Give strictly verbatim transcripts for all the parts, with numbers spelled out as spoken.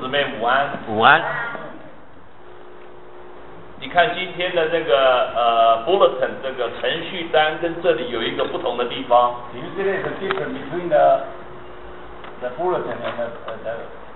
姊妹午安。 午安。 你看今天的那个呃 bulletin 这个程序单跟这里有一个不同的地方。 You see there's a difference between the the bulletin and the, uh, the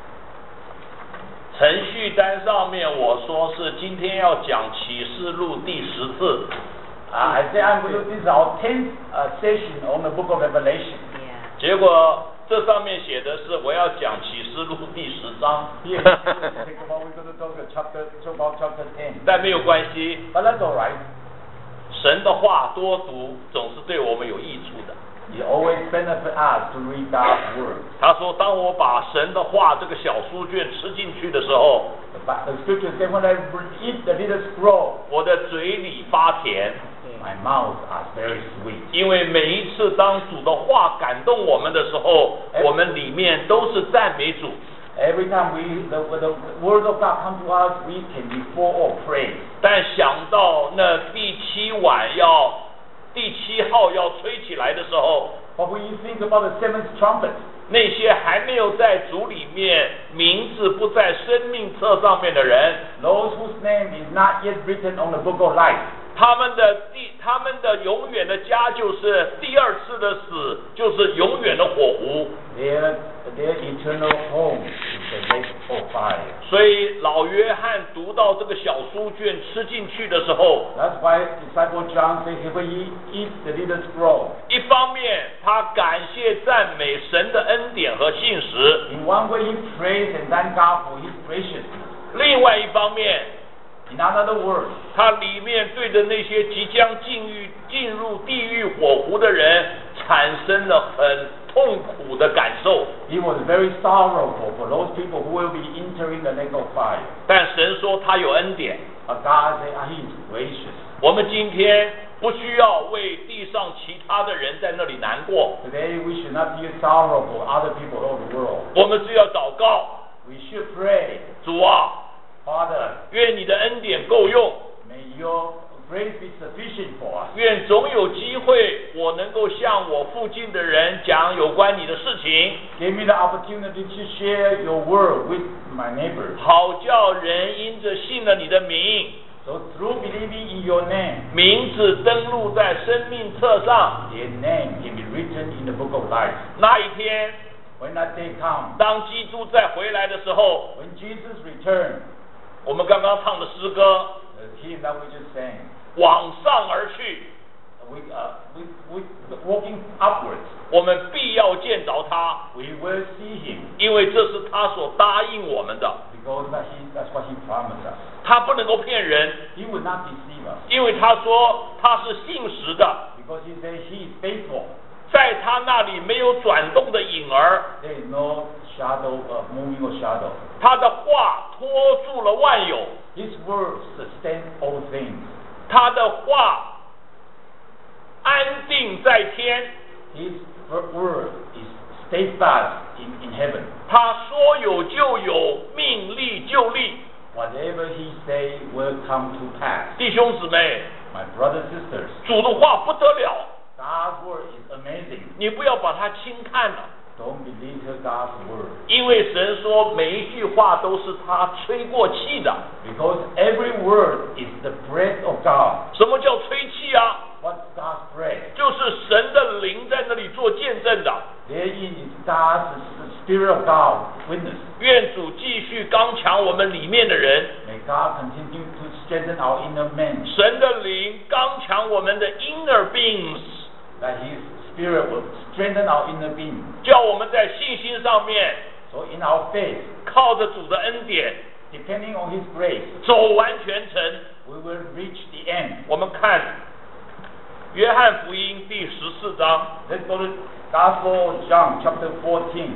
程序单上面我说是今天要讲启示录第十次。 Uh, I say I'm going to, this is our tenth uh, session on the book of Revelation. 结果这上面写的是我要讲启示录第十章。 Here, think about we're going to talk about chapter, talk about chapter ten. 但没有关系。 But that's all right. 神的话多读总是对我们有益处的。 It always benefits us to read God's word. 他说，当我把神的话这个小书卷吃进去的时候， But the scripture says when I eat the little scroll, 我的嘴里发甜。 My mouth is very sweet. 因为每一次当主的话感动我们的时候，我们里面都是赞美主。 Every time we the, the word of God come to us, we can be full of praise. 但想到那第七晚要第七号要吹起来的时候， But when you think about the seventh trumpet, 那些还没有在主里面名字不在生命册上面的人， those whose name is not yet written on the book of life, 他们的第他们的永远的家就是第二次的死，就是永远的火湖。 their their eternal home is the lake of fire. 所以老约翰读到这个小书卷吃进去的时候， That's why disciple John says when he eats the little scroll, 一方面他感谢赞美神的恩典和信实， in one way he prays and thank God for his graciousness. 另外一方面， In other words, 他里面对着那些即将进狱进入地狱火湖的人产生了很痛苦的感受。 he was very sorrowful for those people who will be entering the lake of fire. 但神说他有恩典。 But God said ah, he is gracious. 我们今天不需要为地上其他的人在那里难过， Today we should not feel sorrow for other people all over the world. 我们只要祷告。 We should pray, 主啊， Father, 愿你的恩典够用， may your grace be sufficient for us. 愿总有机会我能够向我附近的人讲有关你的事情， Give me the opportunity to share your word with my neighbors. 好叫人因着信了你的名， So through believing in your name, 名字登录在生命册上。 their name can be written in the book of life. 那一天， When that day comes, 当基督再回来的时候， when Jesus returns, 我们刚刚唱的诗歌 the hymn that we just sang, 往上而去， we, uh, we, we walking upwards, 我们必要见着他， we will see him 因为这是他所答应我们的。 because that he, that's what he promised us. 他不能够骗人， He will not deceive us 因为他说他是信实的， because he says he is faithful. 在他那里没有转动的影儿， There is no shadow of moving or shadow. 他的话托住了万有， His word sustains all things. 他的话安定在天， His word is steadfast in, in heaven. 他说有就有，命立就立。 Whatever he say will come to pass. 弟兄姊妹， My brothers and sisters, 主的话不得了， God's word is amazing. 你不要把它轻看了， Don't believe God's word. 因为神说每一句话都是他吹过气的。 Because every word is the breath of God. 什么叫吹气啊？ What's God's breath? 就是神的灵在那里做见证的。 Therein is God's the Spirit of God witness. 愿主继续刚强我们里面的人， May God continue to strengthen our inner man. 神的灵刚强我们的 inner beings， That His Spirit will strengthen our inner being. 叫我们在信心上面 So in our faith, 靠着主的恩典 depending on His grace, 走完全程。 we will reach the end. 我们看约翰福音第十四章， Let's go to Gospel of John, chapter fourteen.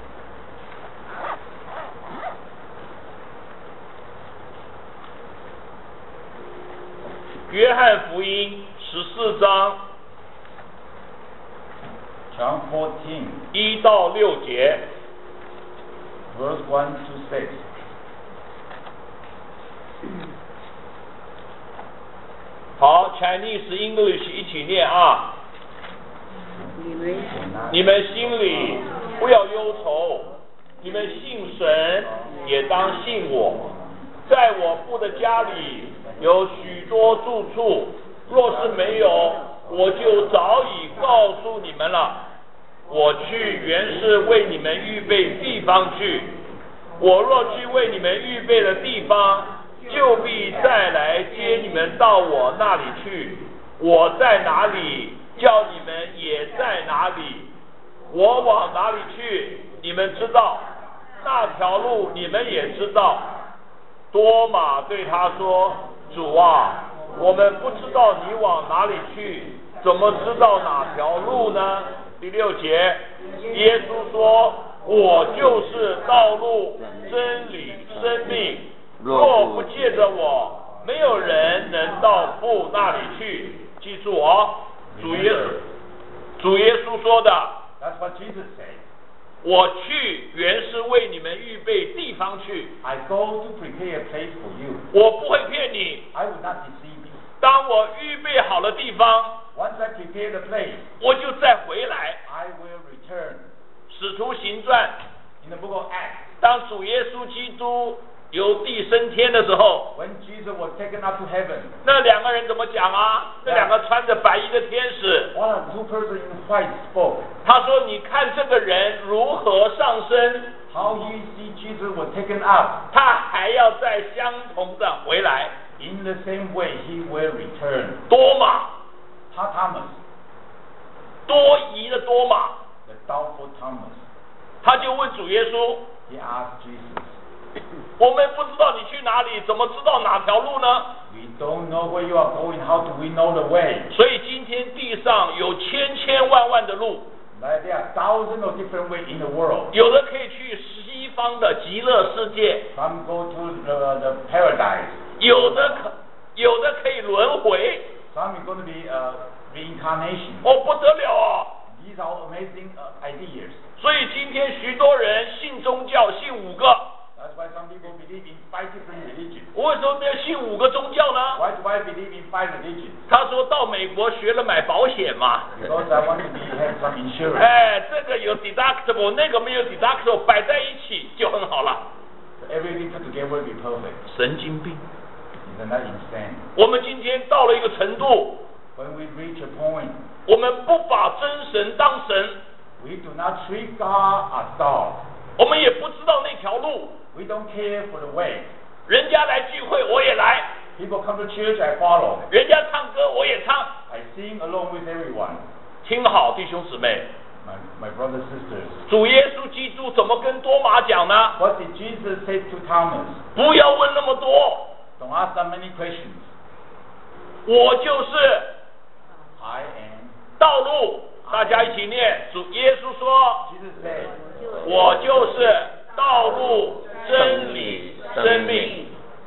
约翰福音十四章 John fourteen, 一到六节。 verse one to six. 好 ，Chinese English 一起念啊！你们心里不要忧愁，你们信神也当信我。在我父的家里有许多住处，若是没有，我就早已告诉你们了。我去原是为你们预备地方去。我若去为你们预备了地方，就必再来接你们到我那里去。我在哪里，叫你们也在哪里。我往哪里去，你们知道，那条路你们也知道。多马对他说：主啊，我们不知道你往哪里去，怎么知道哪条路呢？第六节，耶稣说：我就是道路、真理、生命，若不借着我，没有人能到父那里去。记住哦，主耶稣，主耶稣说的。 That's what Jesus said. 我去原是为你们预备地方去。 I go to prepare a place for you. 我不会骗你。 I will not deceive you. 当我预备好了地方， Once I prepare the place, 我就再回来。 I will return. 使徒行传 In the book of Acts, 当主耶稣基督由地升天的时候， when Jesus was taken up to heaven, 那两个人怎么讲啊？那两个穿着白衣的天使， one of the two persons in white spoke. 他说：“你看这个人如何上升， How he see Jesus was taken up. 他还要再相同的回来。 In the same way, he will return. ” 多马， Thomas, 多疑的多马， the doubtful Thomas, 他就问主耶稣 he asked Jesus, 我们不知道你去哪里，怎么知道哪条路呢？ we don't know where you are going, how do we know the way? 所以今天地上有千千万万的路， But there are thousands of different ways in the world. 有的可以去西方的极乐世界， Some go to the, the paradise. 有的可有的可以轮回， Some is going to be uh, reincarnation. 哦不得了哦！ These are amazing uh, ideas. 所以今天许多人信宗教，信五个。 That's why some people believe in five different religions. 我为什么要信五个宗教呢？ Why do I believe in five religions? 他说到美国学了买保险嘛。 Because I want to be, have some insurance. 哎，这个有 deductible， 那个没有 deductible， 摆在一起就很好了。 So everything put together will be perfect. 神经病！ Isn't that insane? 我们今天到了一个程度， When we reach a point, 我们不把真神当神， we do not treat God as God. 我们也不知道那条路。 We don't care for the way. 人家来聚会我也来， People come to church, I follow. 人家唱歌我也唱。 I sing along with everyone. 听好，弟兄姊妹， My, my brothers and sisters. 主耶稣基督怎么跟多马讲呢？ What did Jesus say to Thomas? 不要问那么多， Don't ask that many questions. 我就是 I am. 道路。大家一起念，主耶稣说 Jesus said, 我就是道路、真理、生命。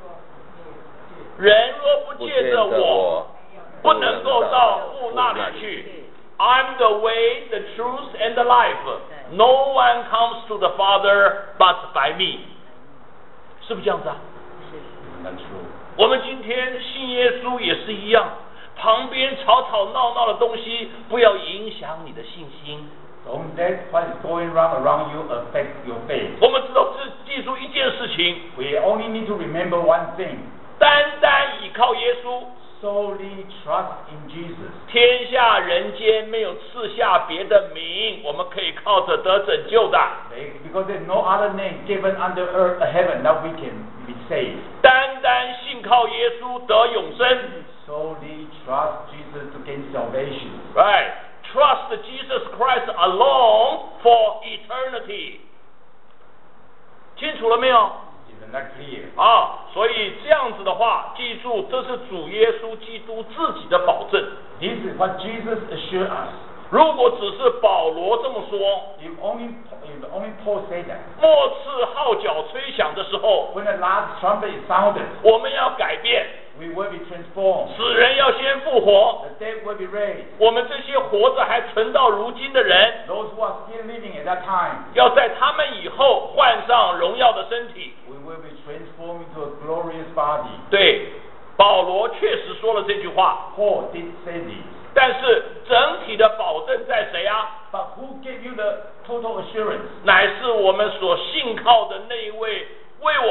人若不借着我，不能够到父那里去。I'm the way, the truth, and the life. No one comes to the Father but by me. 是不是这样子啊？ That's true. 我们今天信耶稣也是一样，旁边吵吵闹闹的东西不要影响你的信心。 Don't let what is going wrong around you affect your faith. 我们知道只记住一件事情， We only need to remember one thing. 单单倚靠耶稣， Solely trust in Jesus. 天下人间没有赐下别的名，我们可以靠着得拯救的。 Because there's no other name given under earth or heaven that we can be saved. 单单信靠耶稣得永生。 Solely trust Jesus to gain salvation. Right. Trust Jesus Christ alone for eternity. 清楚了没有？ Isn't that clear? 啊，所以这样子的话，记住，这是主耶稣基督自己的保证。 This is what Jesus assured us. 如果只是保罗这么说， If only, if only Paul said that. 末次号角吹响的时候， When the last trumpet is sounded, 我们要改变， we will be transformed. 死人要先复活。 The dead will be raised. 我们这些活着还存到如今的人， Those who are still living at that time, 要在他们以后换上荣耀的身体。 we will be transformed into a glorious body. 对，保罗确实说了这句话， Paul did say this. 但是整体的保证在谁啊？ But who gave you the total assurance? 乃是我们所信靠的那一位为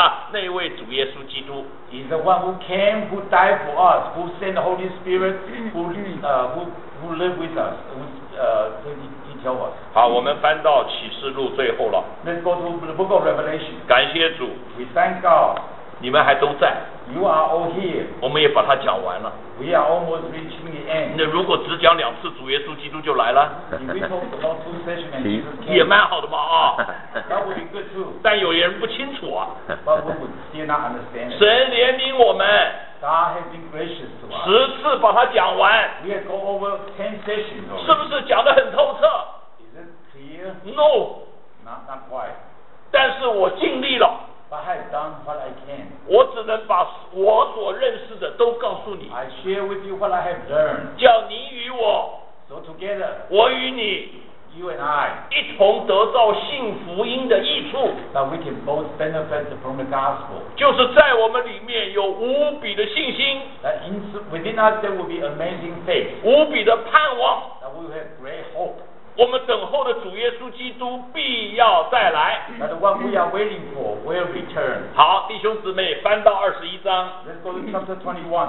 那位主耶稣基督。 He's the one who came, who died for us, who sent the Holy Spirit, who uh, who who live with us, who uh, he, he tell us. 好，我们翻到启示录最后了。 Let's go to the book of Revelation. 感谢主， We thank God. 你们还都在， You are all here. 我们也把它讲完了。 We are almost reaching the end. 那如果只讲两次主耶稣基督就来了， If we talk about two sessions and Jesus 也 came, 蛮好的嘛啊。 that would be good too. 但有人不清楚啊。 But we would still not understand it. 神怜悯我们， God has been gracious to us. 十次把它讲完， We have go over ten sessions 是 already. 不是讲得很透彻 Is it clear? ？No， Not not quite. 但是我尽力了， But I have done what I can. 我只能把我所认识的都告诉你， I share with you what I have learned. 叫你与我， So together, 我与你 you and I, 一同得到信福音的益处， that we can both benefit from the gospel. 就是在我们里面有无比的信心， That in, within us there will be amazing faith. 无比的盼望。 That we will have great hope. 我们等候的主耶稣基督必要再来。 That the one we are waiting for will return. 好，弟兄姊妹，翻到二十一章。 Let's go to chapter twenty-one.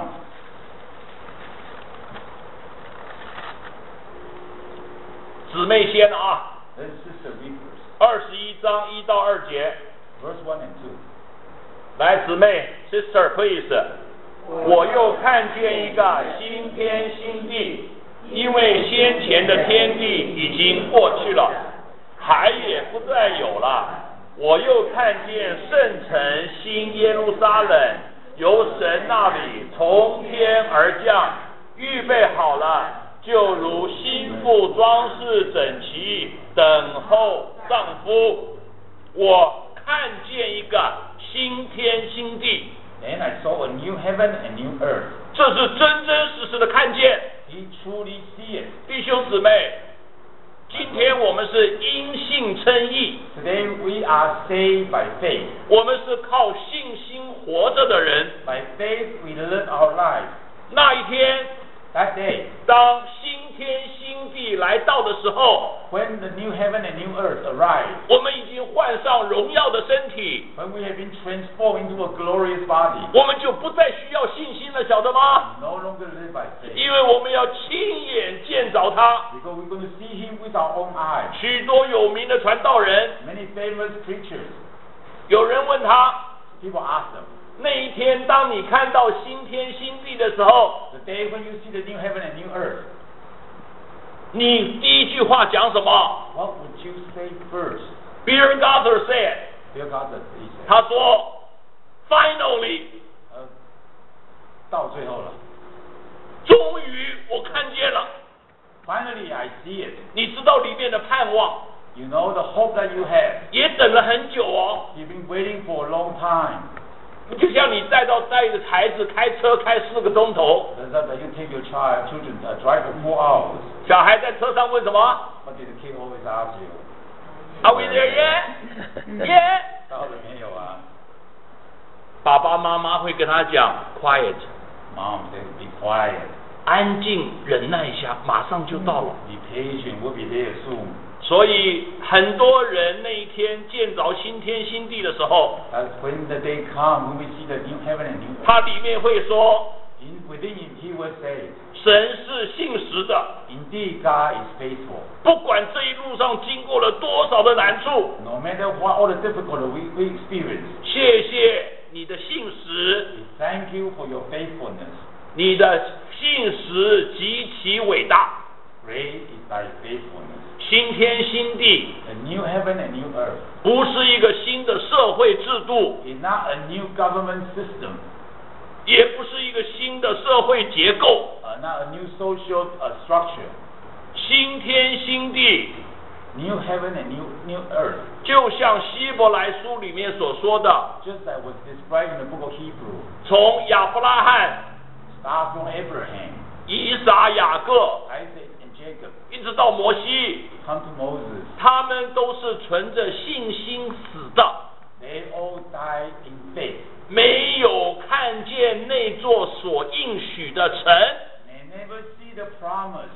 姊妹先啊， Then sister read first. 二十一章一到二节。 Verse one and two. 来，姊妹 ，sister please。我又看见一个新天新地，因为先前的天地已经过去了，海也不再有了。我又看见圣城新耶路撒冷由神那里从天而降，预备好了，就如新妇装饰整齐，等候丈夫。我看见一个新天新地。 Then I saw a new heaven and new earth. 这是真真实实的看见， He truly see it. 弟兄姊妹，今天我们是因信称义， Today we are saved by faith. 我们是靠信心活着的人。 By faith we live our life. 那一天， That day, 当新天新地来到的时候， when the new heaven and new earth arrive, 我们已经换上荣耀的身体， when we have been transformed into a glorious body, 我们就不再需要信心了，晓得吗？ no longer live by faith. 因为我们要亲眼见着他。 Because we're going to see him with our own eyes. 许多有名的传道人， Many famous preachers, 有人问他， people ask them, 那一天，当你看到新天新地的时候， the day when you see the new heaven and new earth, 你第一句话讲什么 what would you say first? ？Bill Gothard said， Bill Gothard, he said, 他说 ，Finally， 呃，到最后了。 终于我看见了。 Finally, I see it. 你知道里面的盼望， You know the hope that you have. 也等了很久哦。 You've been waiting for a long time. 就像你带到带着孩子开车开四个钟头， That's that you take your child, children, uh, drive for four hours. 小孩在车上问什么 What did the kid always ask you? ？Are we there yet? Yeah。 到了没有啊？ 爸爸妈妈会跟他讲 quiet， Mom says, be quiet. 安静，忍耐一下，马上就到了。 Be patient. We'll be there soon. 所以很多人那一天见着新天新地的时候， As when the day comes, when we see the new heaven and new earth, 他里面会说， in, within him he will say, 神是信实的， Indeed, God is faithful. 不管这一路上经过了多少的难处， No matter what all the difficulty we, we experience, 谢谢你的信实， we thank you for your faithfulness. 你的信实极其伟大。 Great is thy faithfulness. 新天新地 A new heaven and new earth 不是一个新的社会制度， is not a new government system, 也不是一个新的社会结构。 uh, not a new social uh, structure. 新天新地 New heaven and new new earth, 就像希伯来书里面所说的， just as was described in the book of Hebrew, 从亚伯拉罕、 start from Abraham, 以撒、雅各， Isaac, and Jacob, 一直到摩西， come to Moses. 他们都是存着信心死的， They all died in faith. 没有看见那座所应许的城。 They never see the promise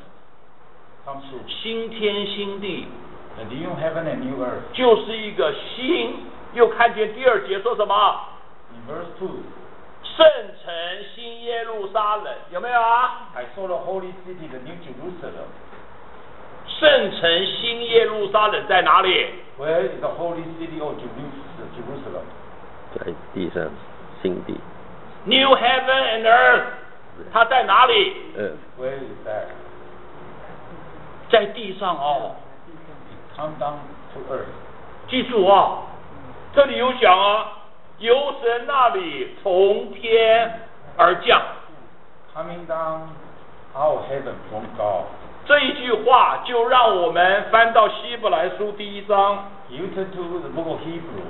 come true. 新天新地 The new heaven and new earth 就是一个新，又看见第二节说什么？ In verse two. 圣城新耶路撒冷有没有啊？ I saw the holy city, the New Jerusalem. 圣城新耶路撒冷在哪里 Where is the holy city of Jerusalem? 在地上，新地。 ？New heaven and earth， 它在哪里？ Earth. Where is that? 在地上哦。 It come down to earth. 记住啊，这里有讲啊，由神那里从天而降。 Coming down out of heaven from God. 这一句话就让我们翻到希伯来书第一章。 You turn to the book of Hebrew.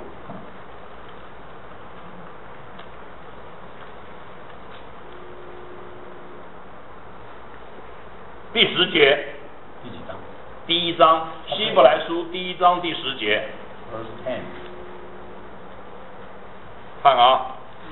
第十节， 第几章？ 第一章，希伯来书第一章第十节， Verse ten. 看啊，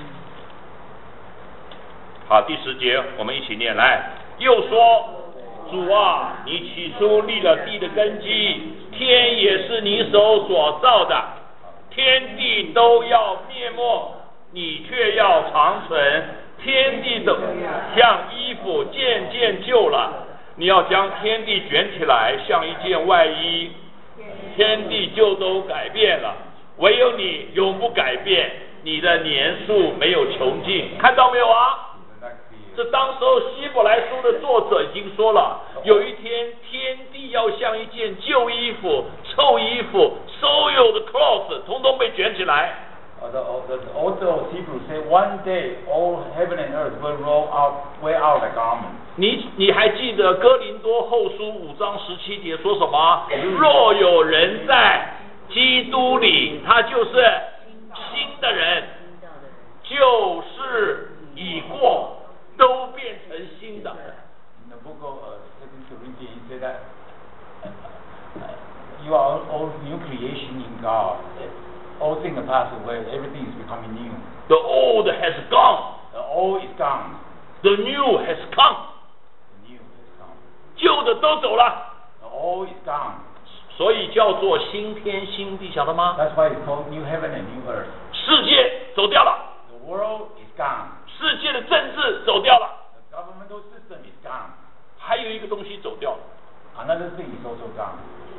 好，第十节我们一起念来。又说，主啊，你起初立了地的根基，天也是你手所造的，天地都要灭没，你却要长存。天地都像衣服渐渐旧了。 你要将天地卷起来，像一件外衣，天地就都改变了，唯有你永不改变，你的年数没有穷尽，看到没有啊？这当时候希伯来书的作者已经说了，有一天天地要像一件旧衣服、臭衣服，所有的 clothes 统统被卷起来。 Uh, the, the, the author of Hebrews said, one day all heaven and earth will roll out, wear out the garment. 你你还记得哥林多后书五章十七节说什么？若有人在基督里，他就是新的人，旧事已过，都变成新的。 In the book of uh, Second Corinthians, he said that uh, you are all new creation in God. All things are passed away, everything is becoming new. The old has gone, The old is gone, the new has come， the new is gone. 旧的都走了， The old is gone. 所以叫做新天新地，晓得吗？ That's why it's called new heaven and new earth. 世界走掉了， The world is gone. 世界的政治走掉了， The governmental system is gone. 还有一个东西走掉了。 Another thing is also gone.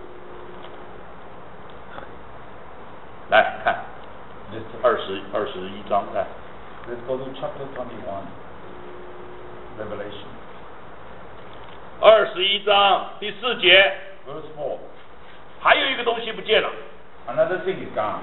来看 Let's, 二十二十一章，来 let's go to chapter twenty-one, Revelation. 二十一章第四节， Verse four. 还有一个东西不见了。 Another thing is gone.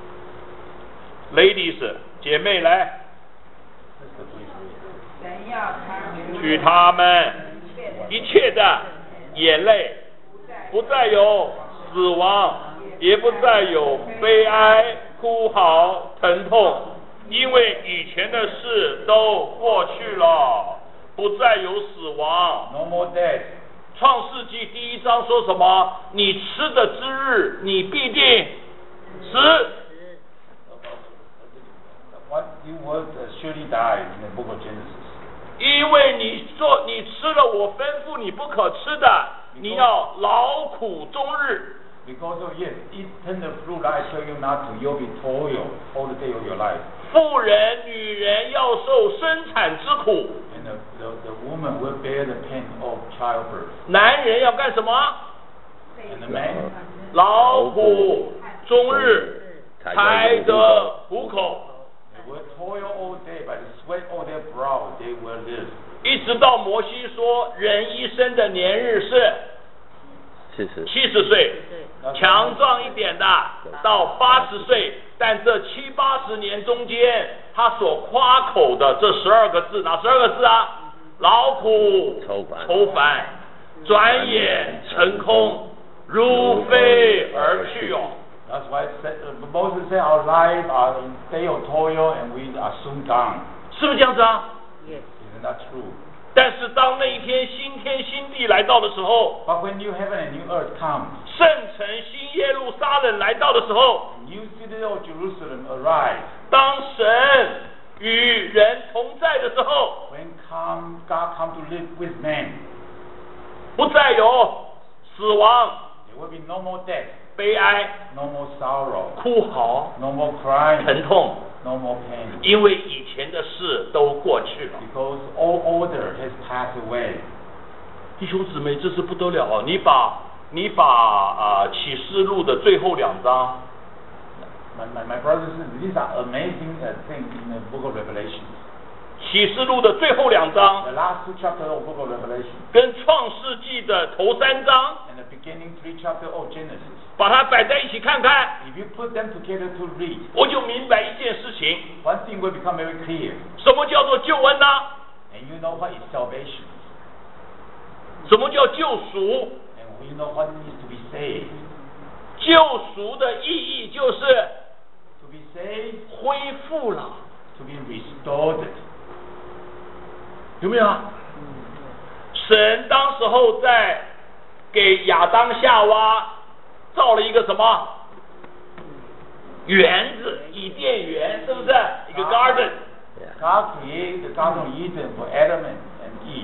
Ladies， 姐妹来， Let's go to 神要他们取他们一切的眼泪，不再有死亡，也不再有悲哀、哭嚎、疼痛，因为以前的事都过去了，不再有死亡。 no more death. 创世纪第一章说什么？你吃的之日，你必定死。 What you will surely die in the book of Genesis. 因为你做，你吃了我吩咐你不可吃的，你要劳苦终日。 Because of yes, eat tender fruit I tell you not to, you'll be toil all the day of your life. 妇人、女人要受生产之苦， And the, the, the woman will bear the pain of childbirth. 男人要干什么？ And the man 劳苦终日，才得糊口。 they will toil all day, by the sweat of their brow they will live. 一直到摩西说，人一生的年日是七十。 七十岁，强壮一点的到八十岁，但这七八十年中间，他所夸口的这十二个字，哪十二个字啊？劳苦愁烦愁烦，转眼成空，如飞而去哦。 That's why it said, uh, Moses said our lives are in day of toil and we are soon gone. 是不是这样子啊？ Isn't that true? 但是当那一天新天新地来到的时候， But when new heaven and new earth come, 圣城新耶路撒冷来到的时候， new city of Jerusalem arrive. 当神与人同在的时候， When come, God come to live with men, 不再有死亡、 there will be no more death, 悲哀、 no more sorrow, 哭嚎、 no more crying, 疼痛， no more pain. 因为以前的事都过去了。 Because all order has passed away. 弟兄姊妹，这是不得了啊！你把你把啊、呃、启示录的最后两章， My, my, my brothers and sisters, these are amazing uh, things in the book of Revelation. 启示录的最后两章 The last two chapters of book of Revelation 跟创世纪的头三章， and the beginning three chapters of Genesis. 把它摆在一起看看， If you put them together to read, 我就明白一件事情： one thing will become very clear. 什么叫做救恩呢？ And you know what is salvation. 什么叫救赎？ And you know what is to be saved. 救赎的意义就是 To be saved, 恢复了， to be restored. 有没有啊？神当时候在给亚当夏娃造了一个什么园子，伊甸园，是不是一个 garden？ God created the Garden of Eden for Adam and, and Eve.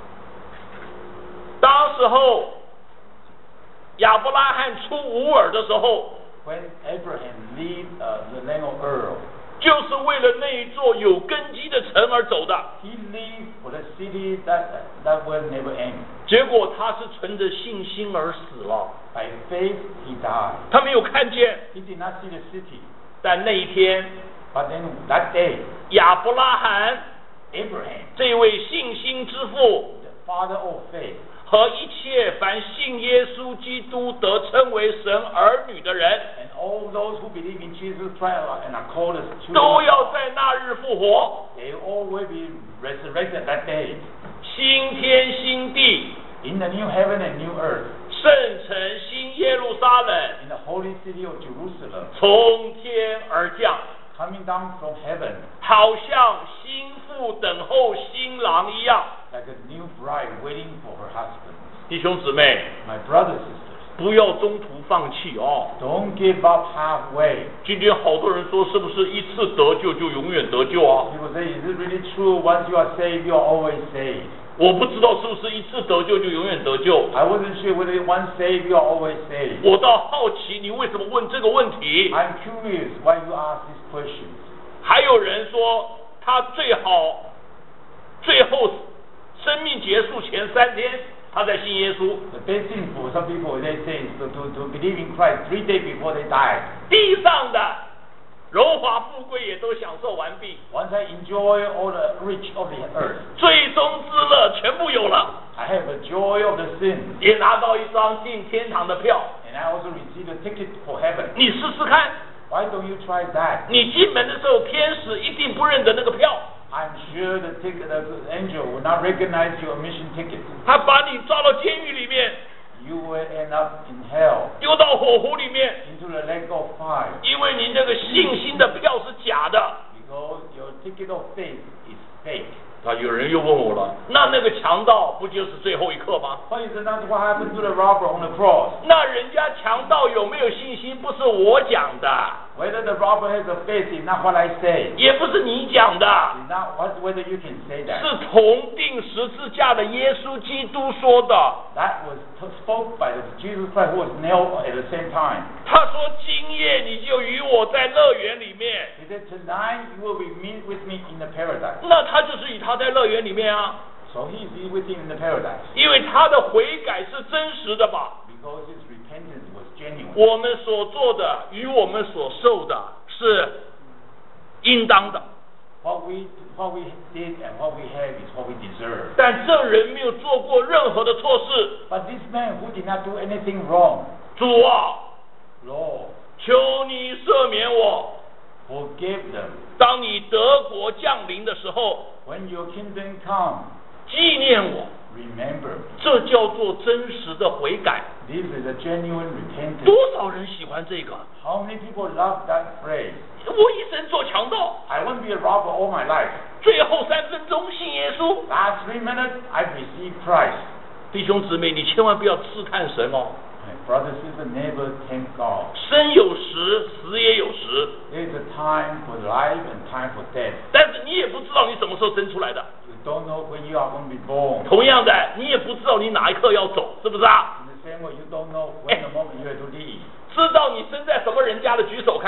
当时候亚伯拉罕出乌尔的时候， When Abraham left uh, the land of Ur, 就是为了那一座有根基的城而走的。 he lived for the city that that will never end. 结果他是存着信心而死了， By faith, he died. 他没有看见。 He did not see the city. 但那一天， But then that day, 亚伯拉罕 Abraham, 这位信心之父 the father of faith, 和一切凡信耶稣基督得称为神儿女的人， and all those who believe in Jesus Christ and are called as children, 都要在那日复活， they all will be resurrected that day. 新天新地， In the new heaven and new earth, 圣城新耶路撒冷 in the holy city of Jerusalem, 从天而降， coming down from heaven, 好像新妇等候新郎一样。 like a new bride waiting for her husband. 弟兄姊妹， My brothers and sisters, 不要中途放弃哦。 don't give up halfway. 今天好多人说，是不是一次得救就永远得救啊？ People say, is it really true? Once you are saved, you are always saved. 我不知道是不是一次得救就永远得救。 I wasn't sure whether once saved, you are always saved. 我倒好奇你为什么问这个问题。 I'm curious why you ask these questions. 还有人说，他最好最后生命结束前三天，他在信耶稣。 The best thing for some people, they say, is to, to, to believe in Christ three days before they die. 地上的荣华富贵也都享受完毕， Once I enjoy all the rich of the earth, 最终之乐全部有了， I have the joy of the sin, 也拿到一张进天堂的票。 and I also receive a ticket for heaven. 你试试看， Why don't you try that? 你进门的时候，天使一定不认得那个票， I'm sure the ticket, the angel will not recognize your admission ticket. 他把你抓到监狱里面， You will end up in hell, 丢到火湖里面， into the lake of fire, 因为你那个信心的票是假的。 because your ticket of faith is fake. 啊，有人又问我了，那那个强盗不就是最后一刻吗？ What is not what happened to the robber on the cross? 那人家强盗有没有信心，不是我讲的， Whether the robber has a faith is not what I say. 也不是你讲的， It's not what, whether you can say that. 是同定十字架的耶稣基督说的。 That was t- spoke by Jesus Christ who was nailed at the same time. 他说：“今夜你就与我在乐园里面。 He said, tonight you will be meet with me in the paradise. ” 那他就是与他在乐园里面啊， So he is with him in the paradise. 因为他的悔改是真实的吧？ Because his repentance was genuine. 我们所做的与我们所受的是应当的， What we, what we did and what we have is what we deserve. 但这人没有做过任何的错事。 But this man who did not do anything wrong, 主啊， Lord, 求你赦免我。 forgive them. 当你德国降临的时候， When your kingdom come, 纪念我， remember. 这叫做真实的悔改。 This is a genuine repentance. 多少人喜欢这个？ How many people love that phrase? 我一生做强盗， I won't be a robber all my life. 最后三分钟信耶稣。 Last three minutes, I've received Christ. 弟兄姊妹，你千万不要试探神哦。 My brothers and sisters, never tempt God. 生有时，死也有时， There is a time for life and time for death. 但是你也不知道你什么时候生出来的。 You don't know when you are going to be born. 同样的，你也不知道你哪一刻要走，是不是啊？ In the same way, you don't know when the moment you have to leave. 知道你生在什么人家的举手看看。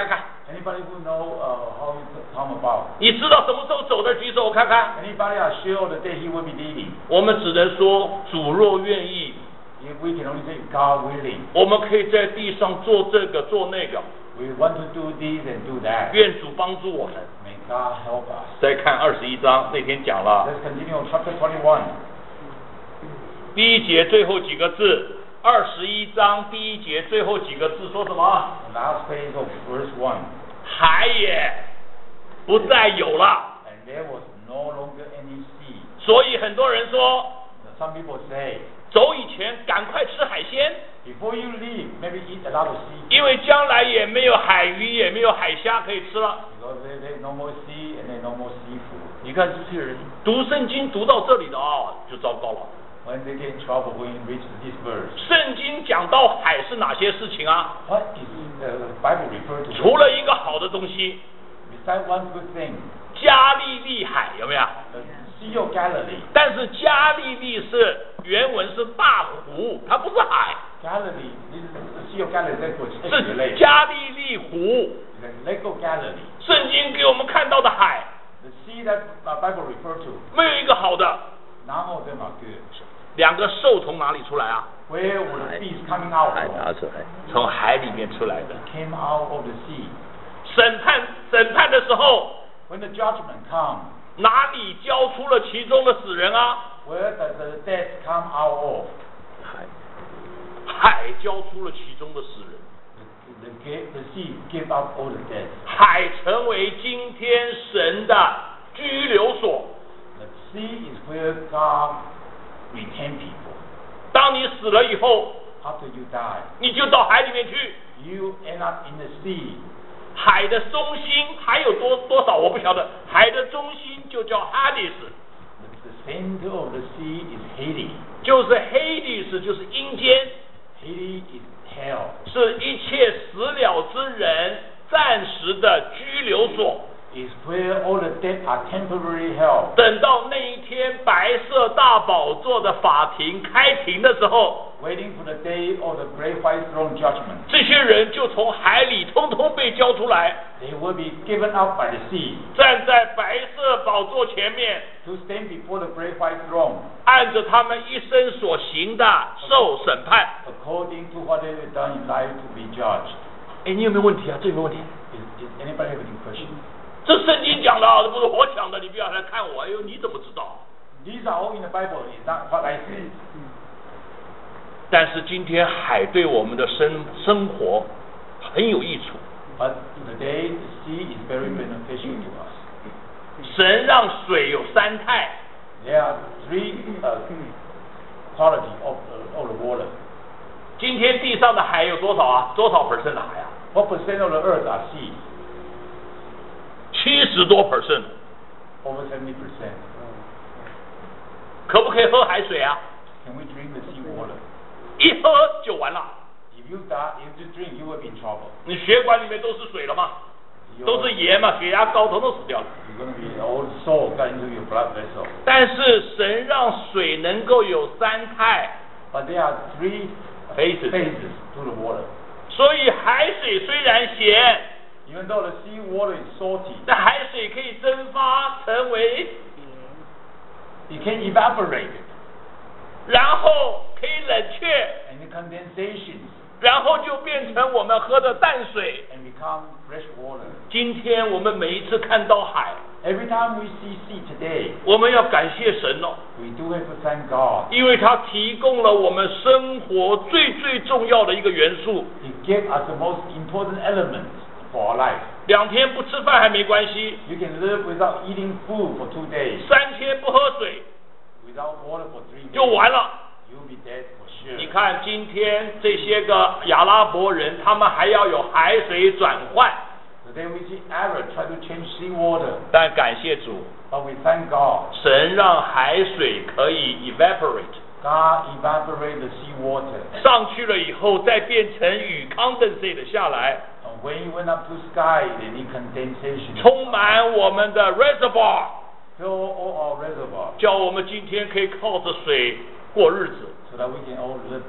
Anybody who know uh, how it come about? 你知道什么时候走的？举手我看看。 Anybody are sure the day he will be leaving? 我们只能说，主若愿意， If we can only say God willing, 我们可以在地上做这个做那个。 we want to do this and do that. 愿主帮助我们。 May God help us. 再看二十一章，那天讲了 Let's continue chapter twenty-one. 第一节最后几个字，二十一章第一节最后几个字说什么？ The last phrase of verse one. 海也不再有了。 And there was no longer any sea. 所以很多人说， Some people say, 走以前赶快吃海鲜， before you leave, maybe eat a lot of sea. 因为将来也没有海鱼，也没有海虾可以吃了。 Because there, there's no more sea and there's no more seafood. 你看这些人读圣经读到这里的啊、就糟糕了。 When they get in trouble when you reach this verse. 圣经讲到海是哪些事情啊？ What is the Bible refer to? 除了一个好的东西， Besides one good thing, 加利利海有没有？ the Sea of Galilee. 但是加利利是原文是大湖，它不是海， Galilee, this is the Sea of Galilee, that was 是 lake. 加利利湖。 The Lake of Galilee. 圣经给我们看到的海， The sea that the Bible refer to, 没有一个好的。 none of them are good. 两个兽从哪里出来啊？ Where were the beasts coming out 海 from? 拿出来， 从海里面出来的。 Came out of the sea. 审判审判的时候， When the judgment come, 哪里交出了其中的死人啊？ where does the death come out of? 海海交出了其中的死人。 The, the, the sea give up all the death. 海成为今天神的居留所。 The sea is where God retain people. 当你死了以后， After you die, 你就到海里面去。 you end up in the sea. 海的中心还有多多少我不晓得，海的中心就叫哈迪斯， The, the center of the sea is Hades. 就是黑迪斯，就是阴间， Hades is hell. 是一切死了之人暂时的居留所。 Is where all the dead are temporarily held. 等到那一天白色大宝座的法庭开庭的时候， Waiting for the day of the great white throne judgment. 这些人就从海里通通被交出来， They will be given up by the sea 站在白色宝座前面， to stand before the great white throne 按着他们一生所行的受审判。 according to what they have done in life to be judged. 哎，你有没有问题啊？这有没有问题？ Is, is anybody have any question? 这圣经讲的啊，这不是我讲的，你不要来看我。哎呦，你怎么知道？ These are all in the Bible. It's not what I say. 但是今天海对我们的生生活很有益处。 But today the sea is very beneficial to us. 神让水有三态， There are three uh, quality of, uh, of the water. 今天地上的海有多少啊？多少 percent 的海啊？ What percent of the earth are sea? 七十多 percent。 Over seventy percent. 可不可以喝海水啊？ Can we drink the sea water? 一喝就完了。 If you die, if you drink, you will be in trouble. 你血管里面都是水了嘛， You're, 都是盐嘛，血压高，统统死掉了。 you're going to be all salt got into your blood vessel. 但是神让水能够有三态 But there are three phases， phases to the water. 所以海水虽然咸， Even though the sea water is salty, 但海水可以蒸发成为， it can evaporate 然后可以冷却， and the condensations 然后就变成我们喝的淡水。 and become fresh water. 今天我们每一次看到海， Every time we see sea today, 我们要感谢神哦， we do have to thank God. 因为他提供了我们生活最最重要的一个元素。 He gave us the most important element for our life. 两天不吃饭还没关系， You can live without eating food for two days, 三天不喝水 without water for three 就 days. 完了。 You'll be dead for sure. 你看今天这些个亚拉伯人，他们还要有海水转换， Today we see Arabs try to change sea water, 但感谢主， but we thank God. 神让海水可以 evaporate God evaporate the sea water. 上去了以后，再变成雨 condensate 下来， And when you went up to sky, the condensation 充满我们的 reservoir， fill all our reservoir, 叫我们今天可以靠着水过日子。 so that we can all live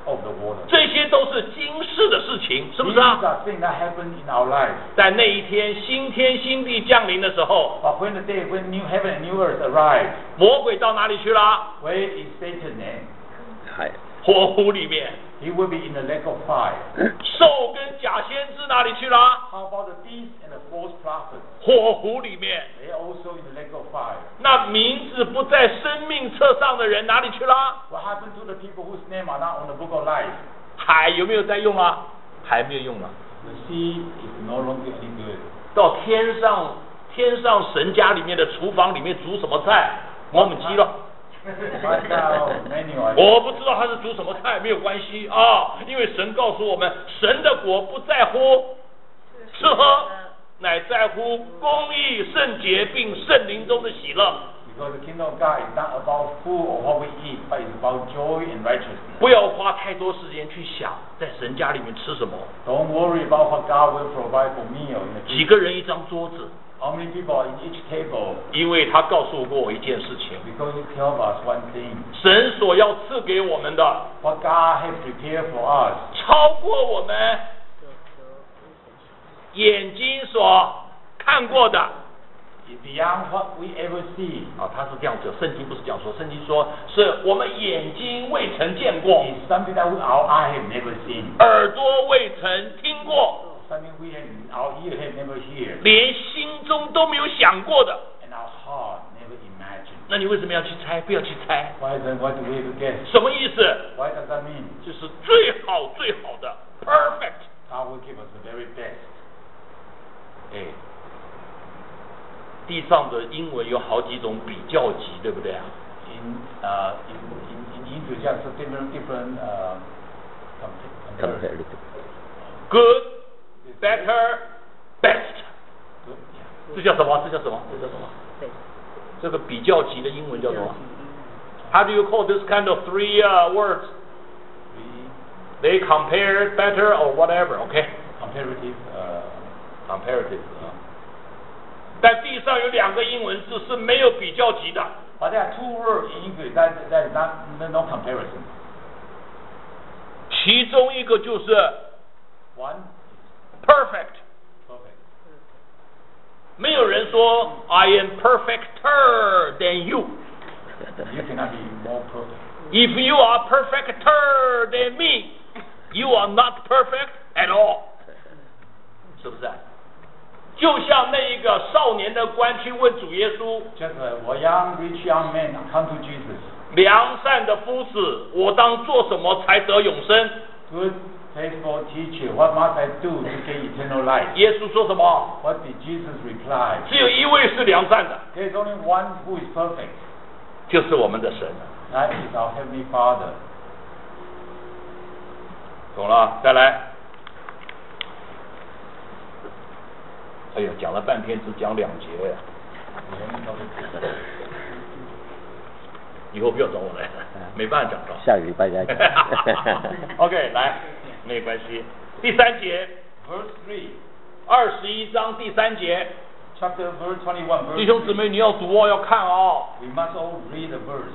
of the water. 这些都是今世的事情，是不是啊？ These are things that happen in our lives. 在那一天新天新地降临的时候， But when the day when new heaven and new earth arrive, 魔鬼到哪里去了？ where is Satan then? 海火湖里面。 He will be in the lake of fire. 兽跟假先知哪里去了？ How about the beast and the false prophet? 火湖里面。 They are also in the lake of fire. 那名字不在生命册上的人哪里去了？ What happened to the people whose name are not on the book of life? 海有没有在用啊？还没有用啊。 The sea is no longer any good. 到天上，天上神家里面的厨房里面煮什么菜，我们知了。 Right now, menu are 我不知道他是煮什么菜，没有关系啊，因为神告诉我们，神的国不在乎吃喝，乃在乎公义、圣洁并圣灵中的喜乐。 because the kingdom of God is not about food or what we eat, but it's about joy and righteousness. 不要花太多时间去想在神家里面吃什么， Don't worry about what God will provide for meal in the 几 kingdom. 个人一张桌子， How many people are in each table? 因为他告诉过我一件事情， Because He tells us one thing. 神所要赐给我们的， What God has prepared for us 超过我们眼睛所看过的。 is beyond what we ever see. 啊，他是这样子，圣经不是这样说，圣经说是我们眼睛未曾见过， It's something that we, our eye have never seen. 耳朵未曾听过， Something we have, our ear have never heard. 连心中都没有想过的。 And our heart never imagined. 那你为什么要去猜？不要去猜， Why then what do we have to guess? 什么意思？ What does that mean? 就是最好最好的 ，perfect。 God will give us the very best. 哎，地上的英文有好几种比较级，对不对啊？ In uh in in, in English there's a different different uh compa- comparative Good, better, best。 Good, yeah. 这叫什么？这叫什么？这叫什么？这个比较级的英文叫什么 ？How do you call this kind of three uh, words? We They compare better or whatever. OK, comparative uh comparative 啊。在地上有两个英文字是没有比较级的， but there are two words in English that that is not no comparison. 其中一个就是 One perfect。 perfect. 没有人说 I am perfecter than you. You cannot be more perfect. If you are perfecter than me, you are not perfect at all. 是不是？就像那一个少年的官去问主耶稣， Just a young rich young man come to Jesus. 良善的夫子，我当做什么才得永生？ Good faithful teacher, what must I do to get eternal life? 耶稣说什么？ What did Jesus reply? 只有一位是良善的， There is only one who is perfect. 就是我们的神。 That is our Heavenly Father. 懂了？再来。哎呀，讲了半天只讲两节， We only know the 以后不要找我来，没办法讲到。 下个礼拜再讲。 OK， 来，没关系。第三节， Verse three, 二十一章第三节， chapter verse twenty-one, verse 弟兄姊妹，你要读哦，要看哦。 three. We must all read the verse.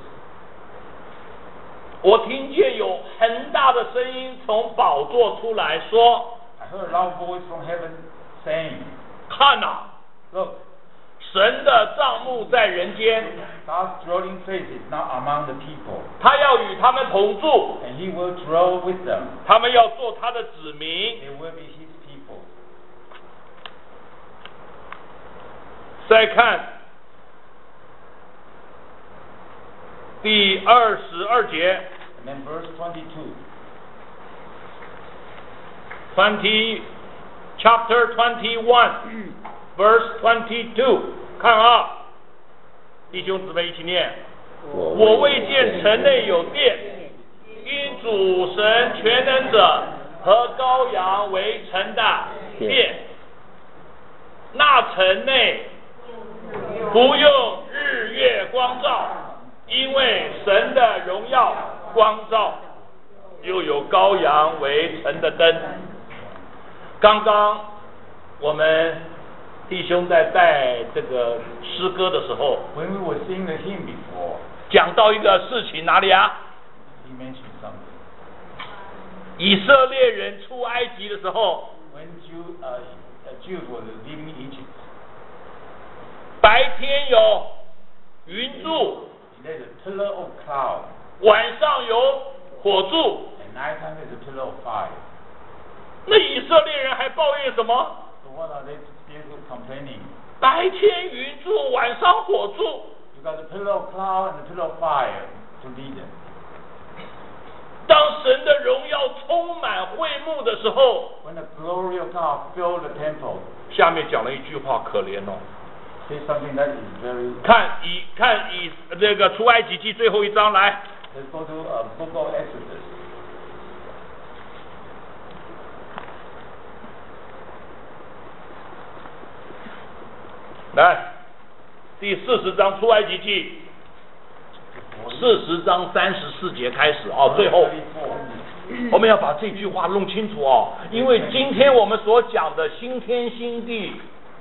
我听见有很大的声音从宝座出来说 I heard a loud voice from heaven saying, 看哪、 Look, 神的帐幕在人间， God's dwelling place is now among the people, 他要与他们同住， and He will dwell with them. 他们要做他的子民。 They will be His people. 再看第二十二节 And then verse twenty-two. ，twenty chapter twenty-one verse twenty-two， 看啊，弟兄姊妹一起念。我未见城内有殿，因主神全能者和羔羊为城的殿。那城内不用日月光照，因为神的荣耀光照，又有羔羊为城的灯。刚刚我们弟兄在带这个诗歌的时候， When we were singing the hymn before, 讲到一个事情，哪里啊？ He mentioned something. 以色列人出埃及的时候， when Jew, uh, Jews were leaving Egypt, 白天有云柱， there's a pillar of cloud, 晚上有火柱。 and nighttime there's a pillar of fire. 那以色列人还抱怨什么？ So what are they still complaining? 白天云柱，晚上火柱。 You got the pillar of cloud and the pillar of fire to lead them. 当神的荣耀充满会幕的时候， When the glory of God filled the temple, 下面讲了一句话，可怜哦。 say something that is very. 看以看以这个出埃及记最后一章来， Let's go to uh, Book of Exodus. 来第四十章出埃及记，四十章三十四节开始哦，最后。 我们要把这句话弄清楚哦，因为今天我们所讲的新天新地，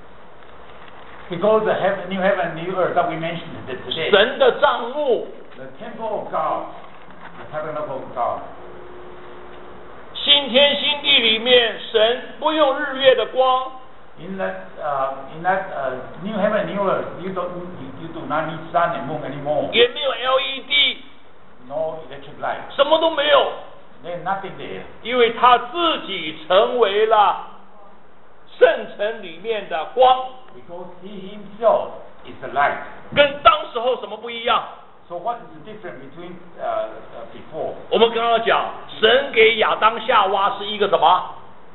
Because the heaven, new heaven, new earth that we mentioned today, 神的帐幕， the temple of God, the tabernacle of God, 新天新地里面，神不用日月的光， in that uh, in that uh, new heaven, new earth, you don't you, you do not need sun and moon anymore, 也没有 L E D， no electric light, 什么都没有， there's nothing there. 因为他自己成为了圣城里面的光， Because he himself is the light. 跟当时候什么不一样？ So what is the difference between uh, uh, before? 我们刚刚讲，神给亚当夏娃是一个什么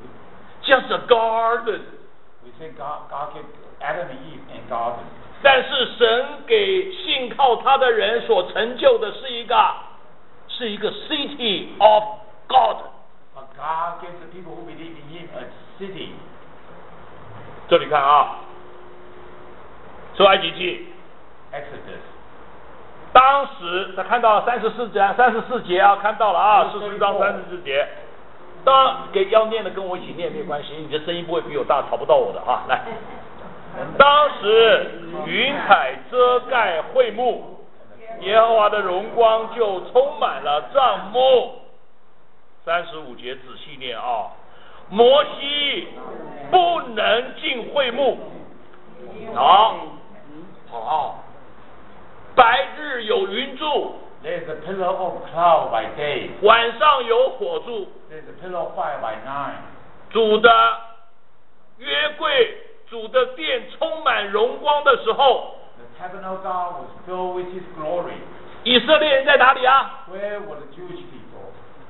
？Just a garden。 We say God, God gave Adam and Eve in garden. 但是神给信靠他的人所成就的是一个，是一个 city of God。 But God gives the people who believe in Him a city. 这里看啊，出埃及记， Exodus. 当时他看到三十四节，三十四节啊，看到了啊，四十章三十四节。当然给要念的跟我一起念没有关系，你的声音不会比我大，吵不到我的啊。来，当时云彩遮盖会幕，耶和华的荣光就充满了帐幕。三十五节仔细念啊，摩西不能进会幕。好，好，白日有云柱， There's a pillar of cloud by day. 晚上有火柱。 There's a pillar of fire by night. 主的约柜、主的殿充满荣光的时候， The tabernacle of God was filled with His glory. 以色列人在哪里啊 Where were the Jewish people?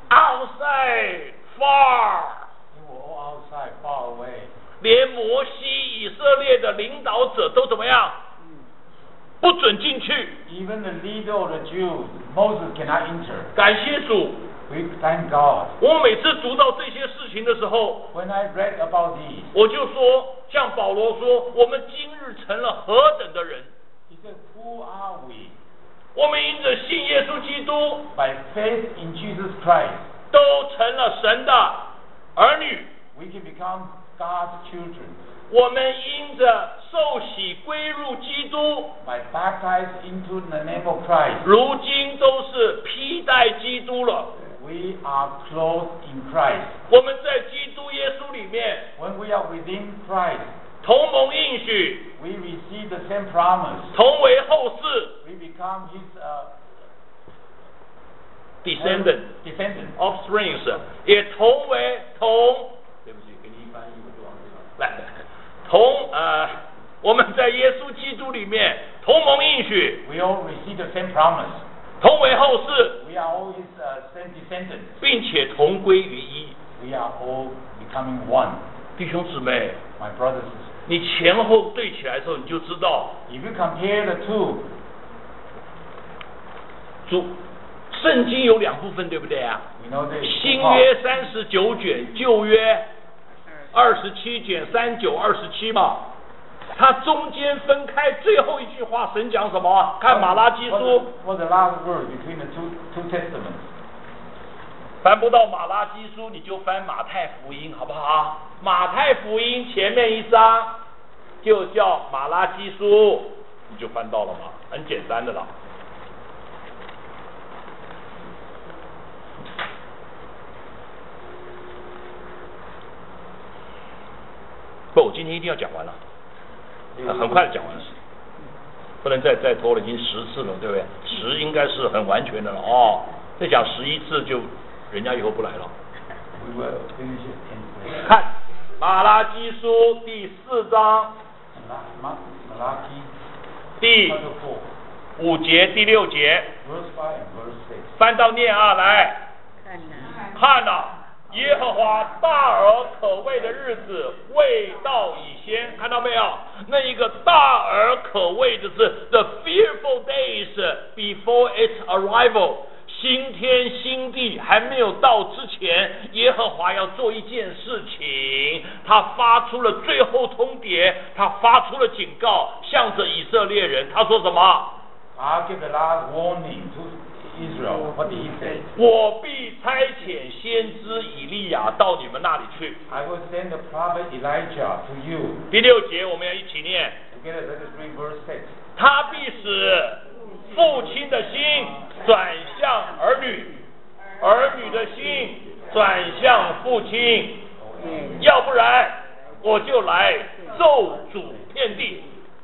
？Outside, far。 They were all outside, far away. 连摩西以色列的领导者都怎么样？不准进去。 Even the leader of the Jews, Moses cannot enter. 感谢主， We thank God. 我每次读到这些事情的时候， When I read about these, 我就说，像保罗说，我们今日成了何等的人？ he said, Who are we? 我们因着信耶稣基督， By faith in Jesus Christ, 都成了神的儿女。 we can become God's children. 我们因着受洗归入基督， By baptized into the name of Christ, 如今都是披戴基督了。 we are clothed in Christ. 我们在基督耶稣里面 When we are within Christ, 同盟应许， we receive the same promise. 同为后世 We become His uh, descendant descendant. offsprings， 也同为同。对不起，给你一翻译，我就往这上来。同呃，我们在耶稣基督里面同盟应许， We all receive the same promise. 同为后世， We are all His uh, same descendants. 并且同归于一。 We are all becoming one. 弟兄姊妹， My brothers and sisters. 你前后对起来的时候，你就知道 If you compare the two, 主圣经有两部分，对不对啊？ we know that 新约三十九卷，旧约二十七卷，三九二十七嘛。它中间分开最后一句话，神讲什么？看马拉基 What's 书 the, what's the last word between the two two testaments? 翻不到马拉基书，你就翻马太福音，好不好？马太福音前面一章就叫马拉基书，你就翻到了嘛，很简单的了。 不，我今天一定要讲完了，呃、很快的讲完了，不能再再拖了，已经十次了，对不对？十应该是很完全的了哦，再讲十一次就人家以后不来了。看马拉基书第四章第五节第六节，翻到念啊，来看呐。耶和华大而可畏的日子未到以先，看到没有？那一个大而可畏的是 the fearful days before its arrival， 新天新地还没有到之前，耶和华要做一件事情，他发出了最后通牒，他发出了警告，向着以色列人，他说什么？ I'll give the last warning to Israel. What did he say? 我必差遣先知以利亚到你们那里去。 I will send the prophet Elijah to you. 第六节我们要一起念。 Together, let us read verse six. 他必使父亲的心转向儿女，儿女的心转向父亲，要不然我就来咒诅遍地。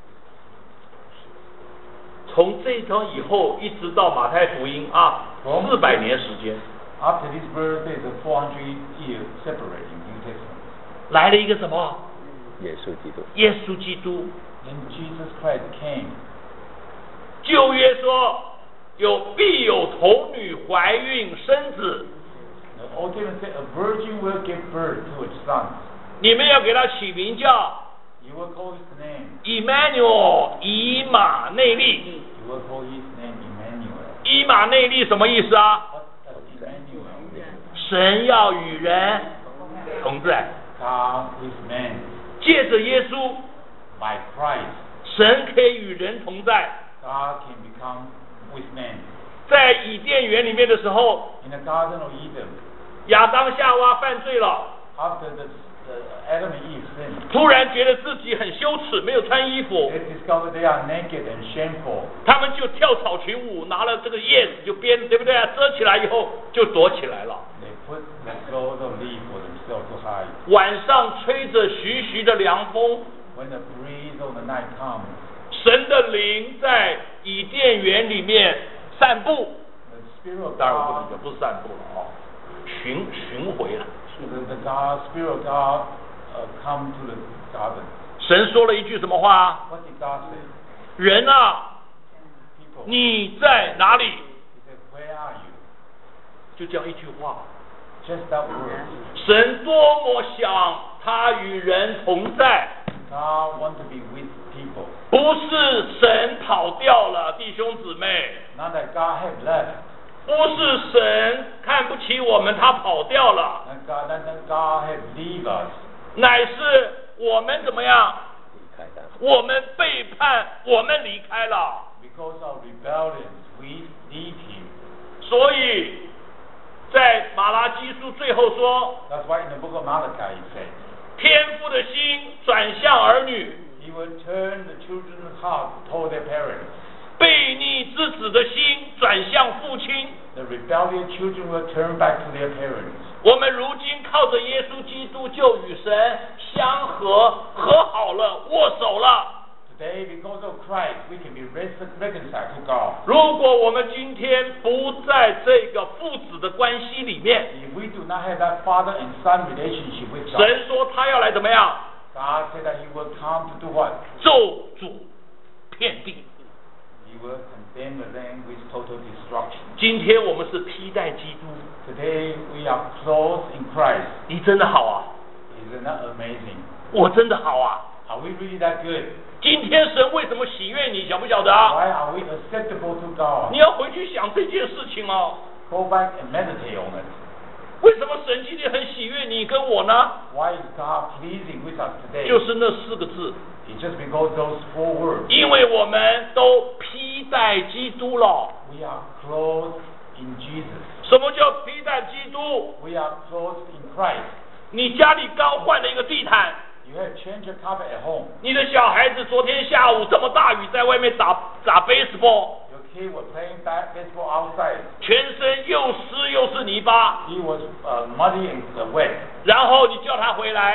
从这一章以后，一直到马太福音啊，四百年时间。 After this verse, there is a four hundred years separating New Testament. 来了一个什么？ 耶稣基督。 耶稣基督。 Then Jesus Christ came. 旧约说有必有童女怀孕生子。 The Old Testament said a virgin will give birth to a son. 你们要给他起名叫 You will call his name. Emmanuel， 以马内利。 You will call his name Emmanuel. 以马内利什么意思啊？ What does Emmanuel mean? 神要与人同在。 God with man. 借着耶稣， By Christ, 神可以与人同在。 God can become with man. 在伊甸园里面的时候， In the Garden of Eden, 亚当夏娃犯罪了， after the, the Adam and Eve sinned, 突然觉得自己很羞耻，没有穿衣服， they discovered they are naked and shameful. 他们就跳草裙舞，拿了这个叶子就编，对不对啊？遮起来以后就躲起来了。 They put the clothes of leaf for themselves to hide. 晚上吹着徐徐的凉风， When the breeze of the night comes, 神的灵在伊甸园里面散步， the Spirit of 当然我不能 God, 讲不是散步了哦，巡巡回了。 the, the God, Spirit of God uh, come to the garden. 神说了一句什么话？ What did God say? 人啊， People, 你在哪里？ he said, where are you? 就这样一句话。 Just that word. 神多么想他与人同在， God wants to be with people. 不是神跑掉了，弟兄姊妹， Not that God had left. 不是神看不起我们，他跑掉了， Not God, not that God had leave us. 乃是我们怎么样？ 离开他。 我们背叛，我们离开了。 Because of rebellion, we leave him. 所以在马拉基书最后说， That's why in the book of Malachi he said, 天父的心转向儿女， he will turn the children's heart toward their parents. 悖逆之子的心转向父亲。 The rebellious children will turn back to their parents. 我们如今靠着耶稣基督就与神相和，和好了，握手了。 Today, because of Christ, we can be reconciled to God. 如果我们今天不在这个父子的关系里面， If we do not have that father and son relationship with God, 神说他要来怎么样？ God said that he will come to do what? 咒诅遍地。 He will condemn the land with total destruction. 今天我们是披戴基督， Today, we are clothed in Christ. 你真的好啊， Isn't that amazing? 我真的好啊。 Are we really that good? 今天神为什么喜悦你，晓不晓得啊？ Why are we acceptable to God? 你要回去想这件事情哦。 Go back and meditate on it. 为什么神今天很喜悦你跟我呢？ Why is God pleasing with us today? 就是那四个字， It's just because those four words. 因为我们都披戴基督了。 We are clothed in Jesus. 什么叫披戴基督？ We are clothed in Christ. 你家里刚换了一个地毯， You have changed your carpet at home. 你的小孩子昨天下午这么大雨在外面打打 baseball， Your kid was playing ba- baseball outside. 全身又湿又是泥巴， He was uh, muddy and uh, wet. 然后你叫他回来， When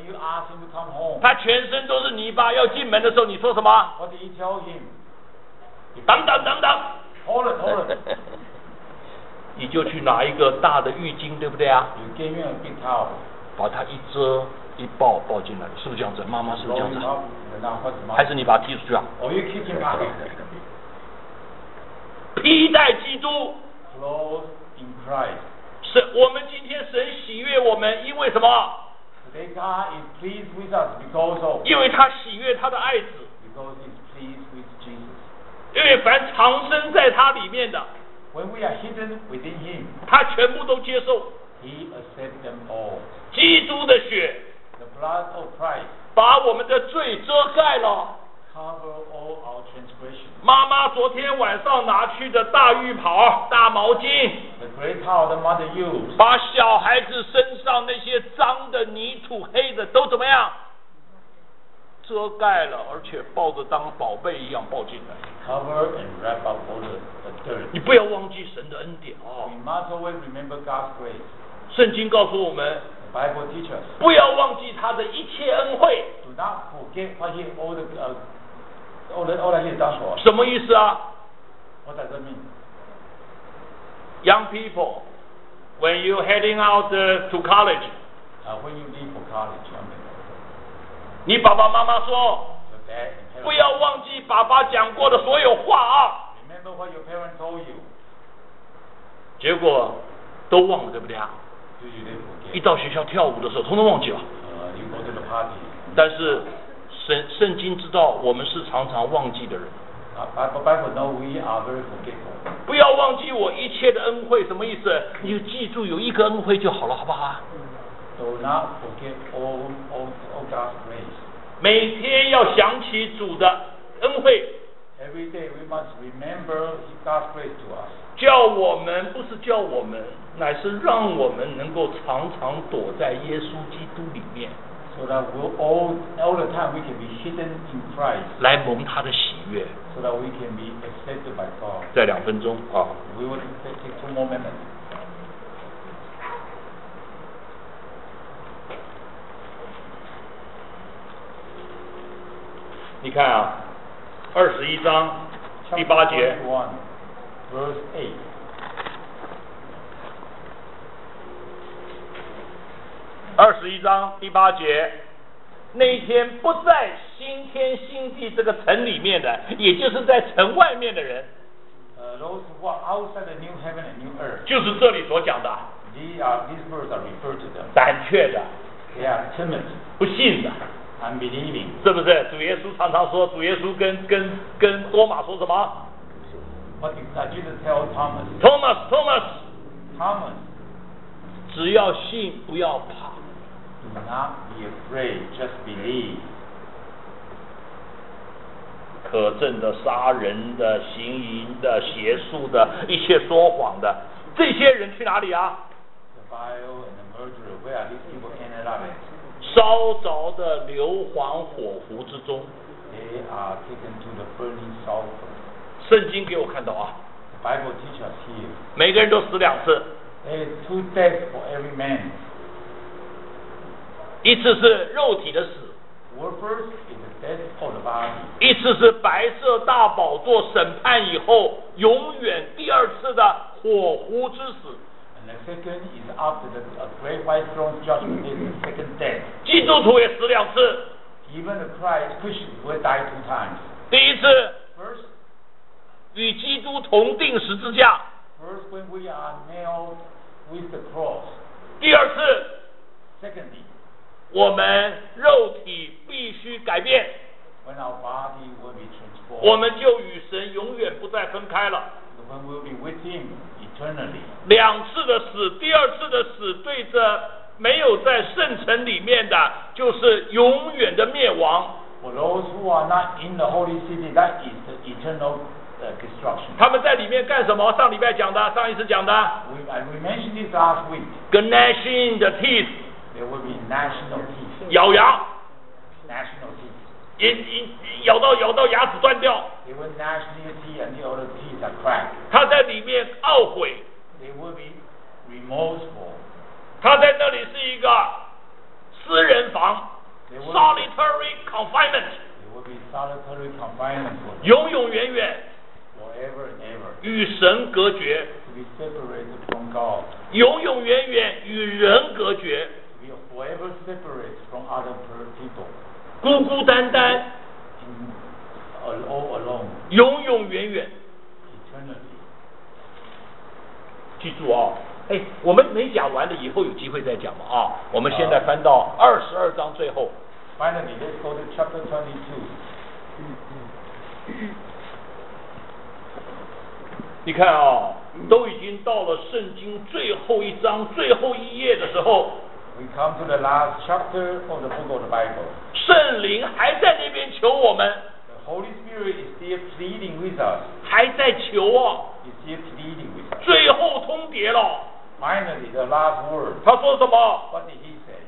you ask him to come home, 他全身都是泥巴，要进门的时候，你说什么？ what did you tell him? 等等等等， Hold it, hold it. 你就去拿一个大的浴巾，对不对啊？ You gave him a big towel. 把他一遮一抱抱进来，是不是这样子？妈妈是不是这 Roll 样 him 子？ up, and now what's the 还是你把他踢出去啊？ Or you kick him out. 披戴基督， Clothed in Christ. 神，我们今天神喜悦我们，因为什么？ Today God is pleased with us because of, 因为他喜悦他的爱子， because He's pleased with Jesus. 因为凡藏身在他里面的， When we are hidden within Him, 他全部都接受。 He accepts them all. 基督的血 The blood of Christ 把我们的罪遮盖了。 cover all our transgressions. 妈妈昨天晚上拿去的大浴袍、大毛巾， The great towel the mother used 把小孩子身上那些脏的、泥土、黑的都怎么样遮盖了，而且抱着当宝贝一样抱进来。 cover and wrap up all the, the dirt. 你不要忘记神的恩典哦。 We must always remember God's grace. 圣经告诉我们， The Bible teaches us. 不要忘记他的一切恩惠。 Do not forget what He all the uh, all the all that He has done for us. 什么意思啊 What does that mean? ？Young people, when you heading out uh, to college, Uh, when you leave for college, young people, 你爸爸妈妈说， your dad and 不 parents, 要忘记爸爸讲过的所有话啊。 remember what your parents told you. 结果都忘了，对不对啊？ Do you then 一 forget? 到学校跳舞的时候，通通忘记了。 Uh, you go to the party. 但是圣圣经知道我们是常常忘记的人， Uh, Bible Bible know we are very forgetful. 不要忘记我一切的恩惠，什么意思？你就记住有一个恩惠就好了，好不好啊？ Do not forget all all all God's grace. 每天要想起主的恩惠， Every day we must remember God's grace to us. 叫我们不是叫我们，乃是让我们能够常常躲在耶稣基督里面， So that we'll all all the time we can be hidden in Christ. 来蒙他的喜悦。 So that we can be accepted by God. 再两分钟啊， We will take, take two more minutes. 你看啊，二十一章第八节。 One, verse eight. 二十一章第八节，那一天不在新天新地这个城里面的，也就是在城外面的人， Uh, those who are outside the new heaven and new earth. 就是这里所讲的 These are these words are referred to them. 胆怯的、 They are timid, 不信的， unbelieving. 是不是？主耶稣常常说，主耶稣跟跟跟多马说什么 What did uh, Jesus tell Thomas? ？Thomas Thomas， Thomas, 只要信，不要怕。 do not be afraid, just believe. 可憎的、杀人的、行淫的、邪术的、一切说谎的，这些人去哪里啊？ The vile and the murderer, where are these people ended up? 烧着的硫磺火湖之中。 They are taken to the burning sulfur. 圣经给我看到啊， The Bible teaches us here. 每个人都死两次， There is two deaths for every man. 一次是肉体的死， One first is the death of the body. 一次是白色大宝座审判以后永远第二次的火湖之死。 And the second is after the uh, great white throne judgment is the second death. 基督徒也死两次， Even the Christ Christians will die two times. 第一次 First, 与基督同定十字架， first when we are nailed with the cross. 第二次 Secondly, 我们肉体必须改变， when our body will be 我 transformed, 们就与神永远不再分开了。 when we'll be with Him eternally. 两次的死，第二次的死对着没有在圣城里面的，就是永远的灭亡。 For those who are not in the holy city, that is the eternal uh, destruction. 他们在里面干什么？上礼拜讲的，上一次讲的 We, uh, we mentioned this last week. 跟 gnashing the teeth There will be national peace. 咬牙， National peace. 也也咬到咬到牙齿断掉。 They will national teeth and the other teeth are cracked. 他在里面懊悔， They will be remorseful. 他在那里是一个私人房， totally confinement for them. 永永远远 Forever and ever. 与神隔绝， To be separated from God. 永永远远与人隔绝， To be forever separate from other per- people. 孤孤单单， In, all, all alone. 永永远远。 Eternally. 记住啊、哦，哎，我们没讲完的，以后有机会再讲嘛啊。我们现在翻到二十二章最后。 Finally, let's go to chapter twenty-two. 你看啊、都已经到了圣经最后一章最后一页的时候， We come to the last chapter of the book of the Bible. 圣灵还在那边求我们， The Holy Spirit is still pleading with us. 还在求啊， Is still pleading with us. 最后通牒了。 Finally, the last word. 他说什么？ What did he say?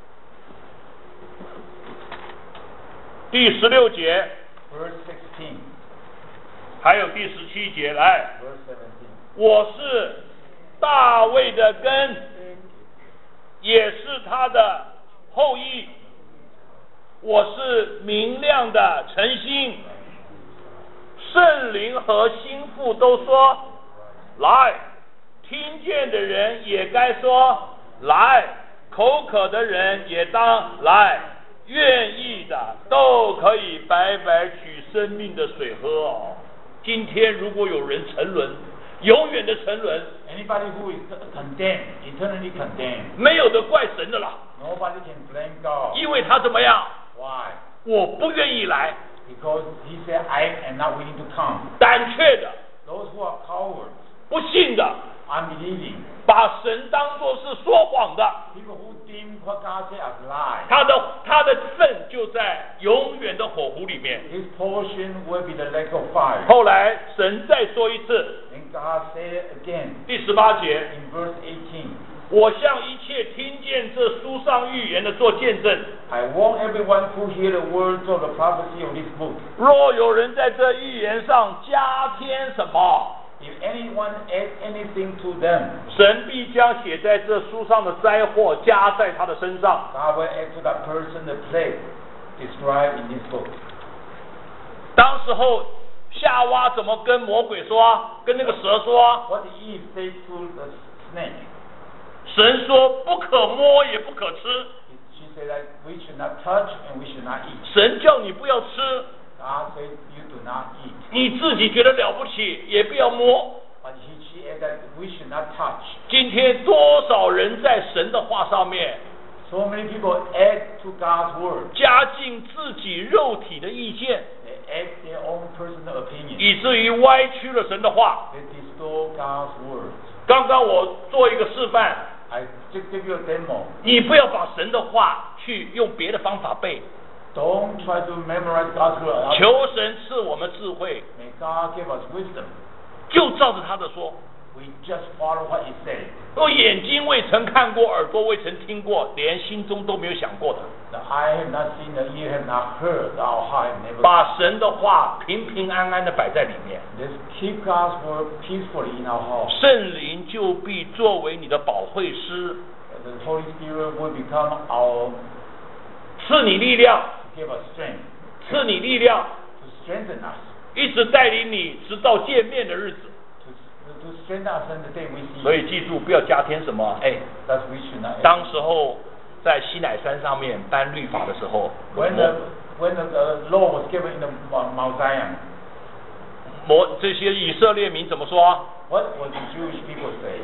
第十六节， Verse sixteen. 还有第十七节，来， Verse seventeen. 我是大卫的根，也是他的后裔，我是明亮的晨星。圣灵和心腹都说来，听见的人也该说来，口渴的人也当来，愿意的都可以白白取生命的水喝哦。今天如果有人沉沦，永远的沉沦， Anybody who is condemned, eternally condemned, 没有的怪神的啦， nobody can blame God. 因为他怎么样？ Why? 我不愿意来， Because he said, I am not willing to come. 胆怯的、 Those who are cowards, 不信的， unbelieving, 把神当作是说谎的， people who deem what God said as lie, 他的他的份就在永远的火湖里面。 his portion will be the lake of fire. 后来神再说一次， Then God said again 第十八节， in verse eighteen, 我向一切听见这书上预言的做见证， I want everyone who hear the words of the prophecy of this book. 若有人在这预言上加添什么， If anyone adds anything to them, 神必将写在这书上的灾祸加在他的身上。 God will add to that person the plague described in this book. 当时候夏娃怎么跟魔鬼说？跟那个蛇说？ What did Eve say to the snake? 神说不可摸也不可吃， She said that we should not touch and we should not eat. 神叫你不要吃， God said you do not eat. 你自己觉得了不起也不要摸。 But he, she added that we should not touch. 今天多少人在神的话上面 So many people add to God's word. 加进自己肉体的意见， They add their own personal opinion. 以至于歪曲了神的话。 They distort God's words. 刚刚我做一个示范， I just give you a demo. 你不要把神的话去用别的方法背， Don't try to memorize God's word. 求神赐我们智慧， May God give us wisdom. 就照着他的说。 We just follow what he said. 我眼睛未曾看过，耳朵未曾听过，连心中都没有想过的。 The eye have not seen, the ear have not heard, our heart have never. 把神的话平平安安的摆在里面， Let's keep God's word peacefully in our heart. 圣灵就必作为你的保惠师， The Holy Spirit will become our 赐你力量， give us strength, 赐你力量， to strengthen us, 一直带领你直到见面的日子。 to, to strengthen us in the day we see. 所以记住，不要加添什么。哎， That we should not. 当时候在西乃山上面颁律法的时候， When the when the, the law was given in the Mount Zion, 摩这些以色列民怎么说？ what was the Jewish people say?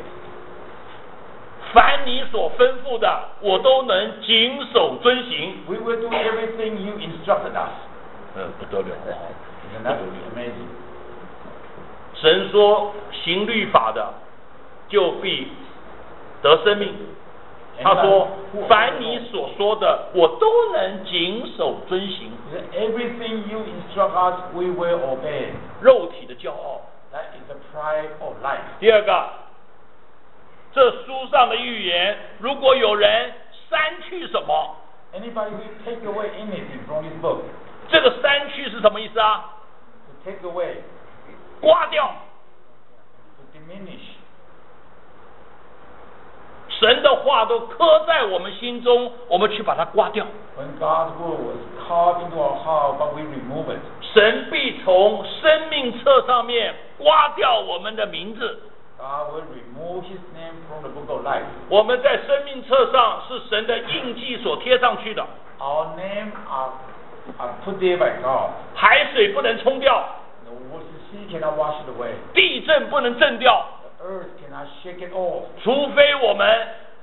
凡你所吩咐的，我都能谨守遵行。 We will do everything you instructed us. 呃，不得了啊！ Isn't that amazing? 神说行律法的，就必得生命。他说，凡你所说的，我都能谨守遵行。 Everything you instruct us, we will obey. 肉体的骄傲。 That is the pride of life. 第二个，这书上的预言，如果有人删去什么， Anybody who take away anything from this book, 这个删去是什么意思啊？ to take away, 刮掉。 to diminish. 神的话都刻在我们心中，我们去把它刮掉。 When God's word was carved into our heart, but we remove it. 神必从生命册上面刮掉我们的名字。 God will remove his name from the book of life. 我们在生命册上是神的印记所贴上去的。 Our name are, are put there by God. 海水不能冲掉， The sea cannot wash it away. 地震不能震掉， The earth cannot shake it off. 除非我们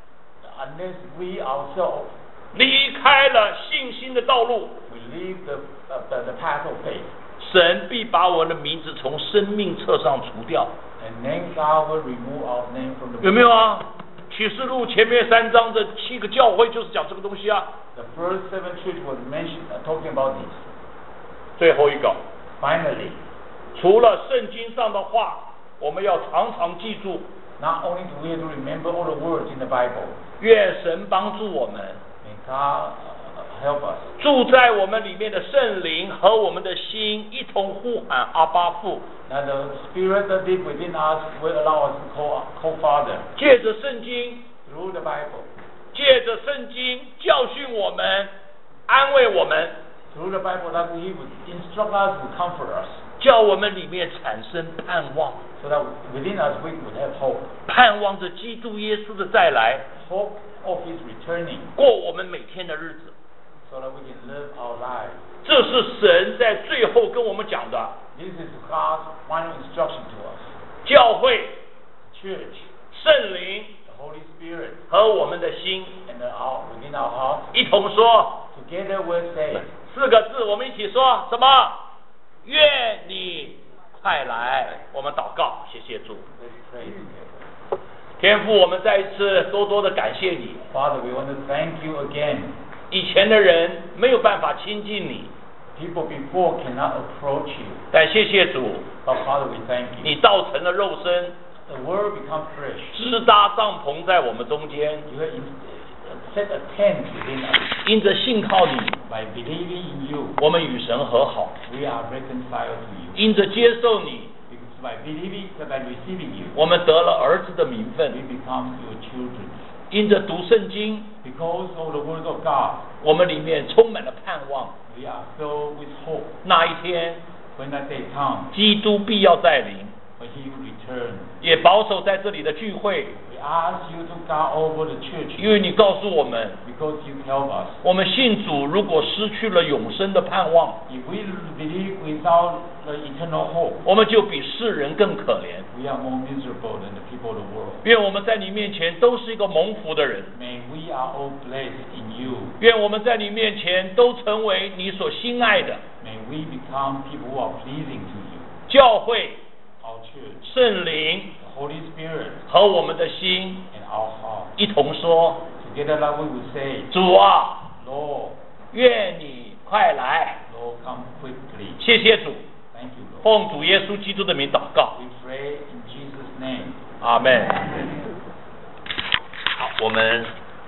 Unless we ourselves 离开了信心的道路， we leave the, uh, the, the path of faith. 神必把我的名字从生命册上除掉。 And then God will remove our name from the book. 有没有啊？启示录前面三章的七个教会就是讲这个东西啊。 The first seven church was mentioned, uh, talking about this. 最后一个， Finally, 除了圣经上的话，我们要常常记住。 not only do we have to remember all the words in the Bible, 愿神帮助我们， may God uh, help us. 住在我们里面的圣灵和我们的心一同呼喊阿爸父。 Now the Spirit that lives within us will allow us to call, call Father 借着圣经， through the Bible. 借着圣经教训我们，安慰我们， Through the Bible that He would instruct us, to comfort us, 叫我们里面产生盼望， so that within us we would have hope. 盼望着基督耶稣的再来， Hope of His returning, 过我们每天的日子。 so that we can live our lives. 这是神在最后跟我们讲的。 This is God's final instruction to us. 教会、 Church, 圣灵 the Holy Spirit, 和我们的心 and the, our, within our hearts, 一同说 together we'll say, 四个字，我们一起说什么？愿你快来。我们祷告，谢谢主。 let's pray together. 天父，我们再一次多多的感谢你。 Father, we want to thank you again. 以前的人没有办法亲近你， People before cannot approach you. 但谢谢主， But Father, we thank you. 你造成了肉身， The word becomes flesh. 支搭帐篷在我们中间。 You have in- set a tent within us. 因着信靠你， By believing in you, 我们与神和好； we are reconciled to you. 因着接受你， Because by believing, by receiving you, 我们得了儿子的名 we 分； become your children. 因着读圣经， Because of the word of God, 我们里面充满了盼望。 we are filled with hope. 那一天， When that day comes, 基督必要再临， when He will return, 也保守在这里的聚会， we ask you to guard over the church. 因为你告诉我们， Because you help us. 我们信主如果失去了永生的盼望， If we believe without the eternal hope, 我们就比世人更可怜。 we are more miserable than the people of the world. 愿我们在你面前都是一个蒙福的人， May we are all blessed in you. 愿我们在你面前都成为你所心爱的 May we become people who are pleasing to you. 教会、 Our church, 圣灵 the Holy Spirit, 和我们的心 and our heart. 一同说： Together, like we would say, 主啊， Lord, 愿你快来。 Lord, come quickly. 谢谢主， Thank you, Lord. 奉主耶稣基督的名祷告， We pray in Jesus' name. 阿门。好，我们。